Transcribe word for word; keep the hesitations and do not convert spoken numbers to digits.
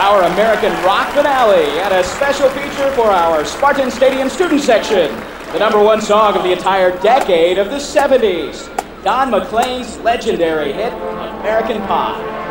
our American rock finale, and a special feature for our Spartan Stadium student section. The number one song of the entire decade of the seventies. Don McLean's legendary hit, American Pie.